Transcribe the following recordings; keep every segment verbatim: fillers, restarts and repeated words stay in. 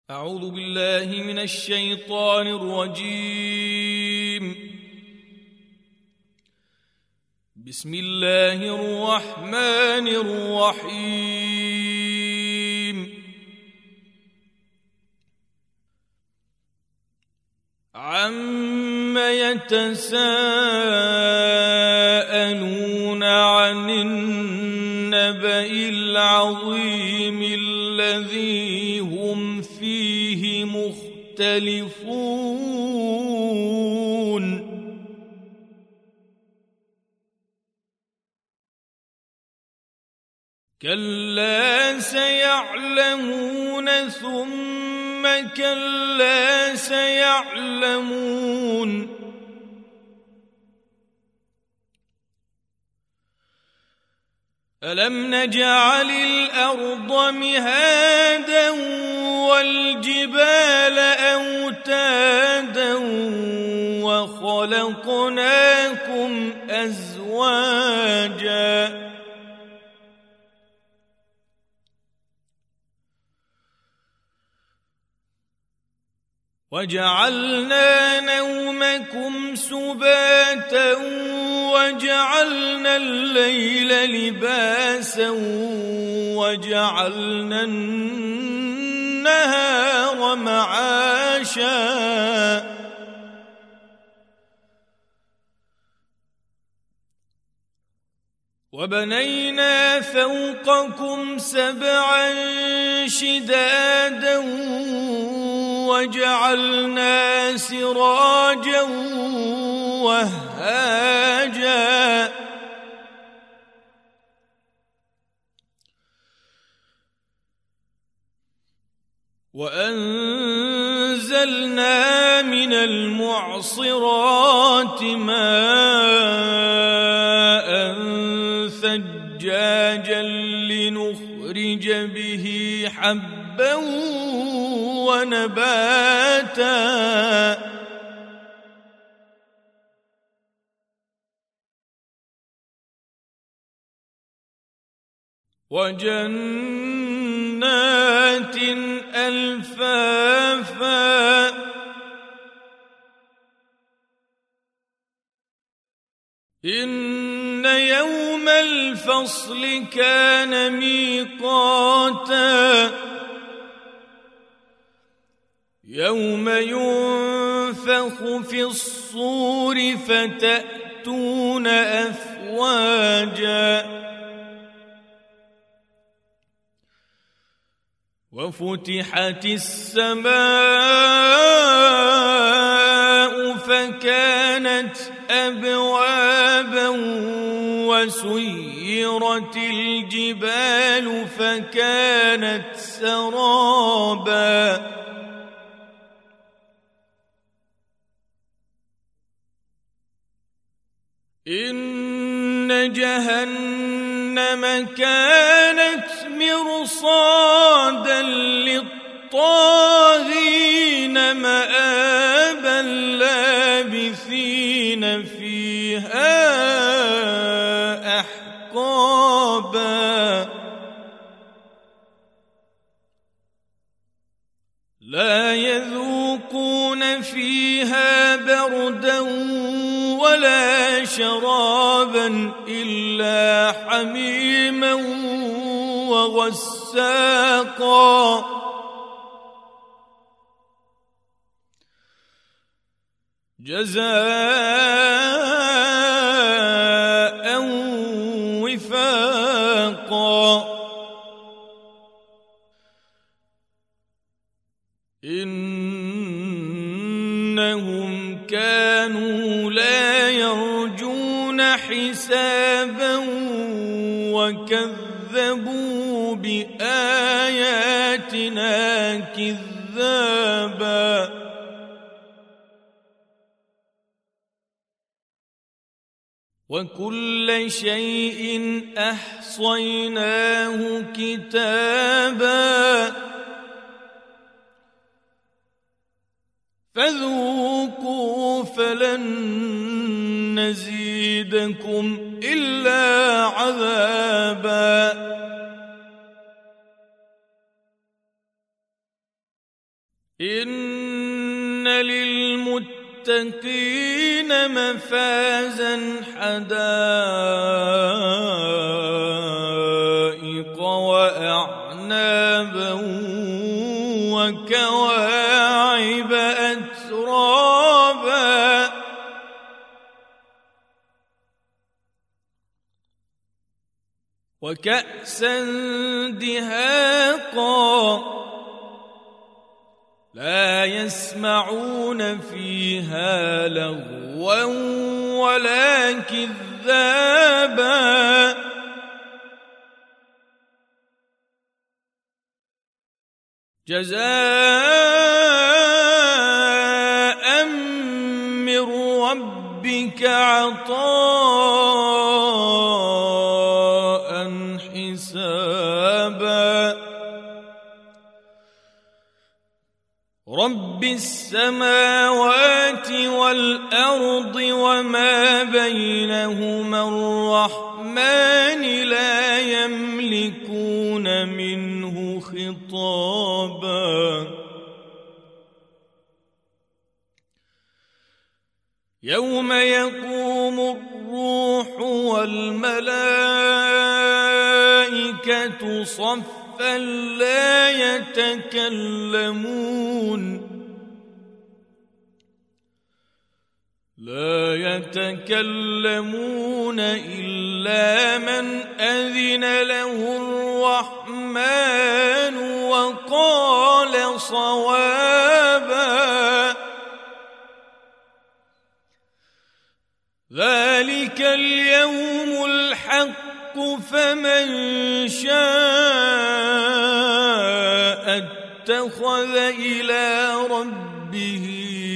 أعوذ بالله من الشيطان الرجيم. بسم الله الرحمن الرحيم. عم يتساءلون عن النبأ العظيم الذي هم فيه مختلفون كلا سيعلمون ثم كلا سيعلمون ألم نجعل الأرض مهادا والجبال أوتادا وخلقناكم أزواجا وجعلنا نومكم سباتا وجعلنا الليل لباسا وجعلنا النهار معاشا وبنينا فوقكم سبعا شدادا وجعلنا سراجا وهاجا وأنزلنا من المعصرات ماء ثجاجا لنخرج به حبا ونباتا وجنات ألفافا إن يوم الفصل كان ميقاتا يوم ينفخ في الصور فتأتون أفواجا وفتحت السماء فكانت أبوابا وسيرت الجبال فكانت سرابا إن جهنم كانت مرصادا للطاغين مآبا لابثين فيها أحقابا لا يذوقون فيها بردا ولا شرابا إلا حميما وغساقا جزاء وفاقا إنهم كانوا لا يرجون حسابا وكذبوا بآياتنا كذابا وكل شيء أحصيناه كتابا فذوقوا فلن نزيدكم إلا عذابا إن للمتقين مفازا حدائق وأعنابا وكواعب أترابا وكأسا دهاقا لا يسمعون فيها لغوا ولا كذابا جزاء من ربك عطاء حسابا رب السماوات والأرض وما بينهما الرحمن لا يملكون منه خطابا يوم يقوم الروح والملائكة صفا لا يتكلمون لا يتكلمون إلا من أذن له الرحمن وقال صوابا ذلك اليوم الحق فمن شاء اتخذ إلى ربه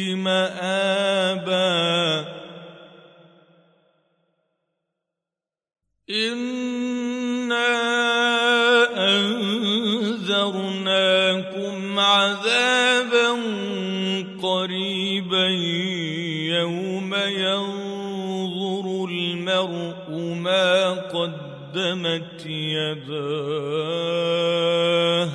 مآبا إنا أنذرناكم عذابا قريبا يوم ينظر المرء ما قدمت يداه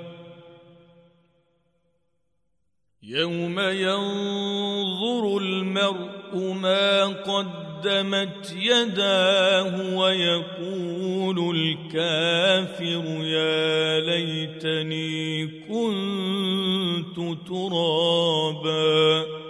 يوم ينظر المرء ما قدمت يداه ويقول الكافر يا ليتني كنت ترابا